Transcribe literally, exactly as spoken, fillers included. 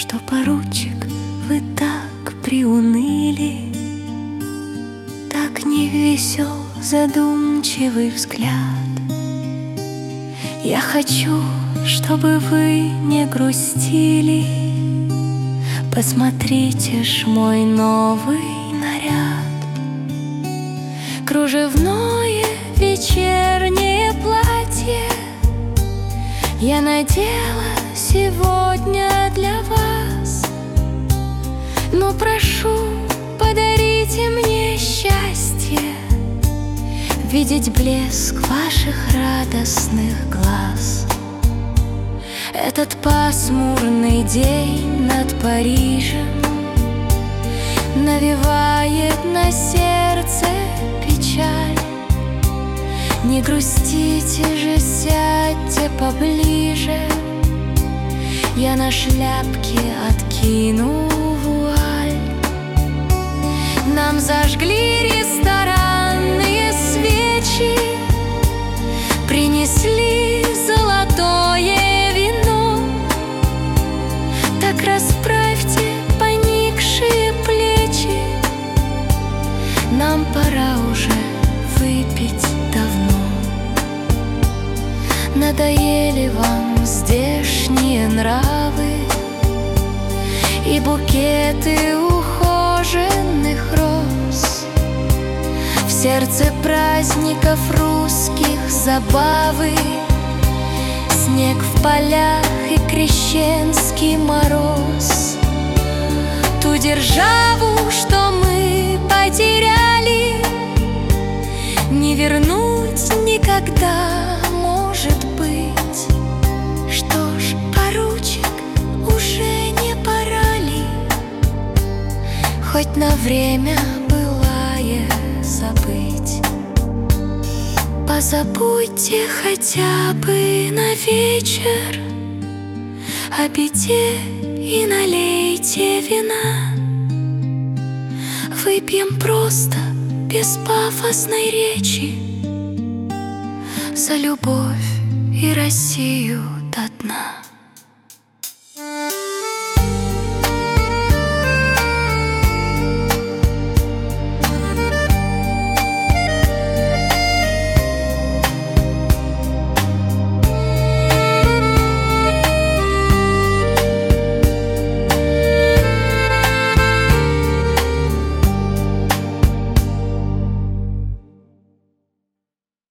что, поручик, вы так приуныли, так невесел задумчивый взгляд. Я хочу, чтобы вы не грустили. Посмотрите ж мой новый наряд. Кружевное вечернее платье я надела сегодня для вас. Но прошу, подарите мне счастье, видеть блеск ваших радостных глаз. Этот пасмурный день над Парижем навевает на сердце печаль. Не грустите же, сядьте поближе, я на шляпке откину вуаль. Нам зажгли ресторанные свечи, принесли золотое вино. Так расправьте поникшие плечи, нам пора уже выпить давно. Надоели вам здешние нравы и букеты ухоженных роз. В сердце праздников русских забавы, снег в полях и крещенский мороз. Ту державу, что мы потеряли, не вернуть никогда, может быть. Что ж, поручик, уже не пора ли хоть на время былое забыть? Позабудьте хотя бы на вечер о беде и налейте вина. Выпьем просто, без пафосной речи, за любовь и Россию до дна.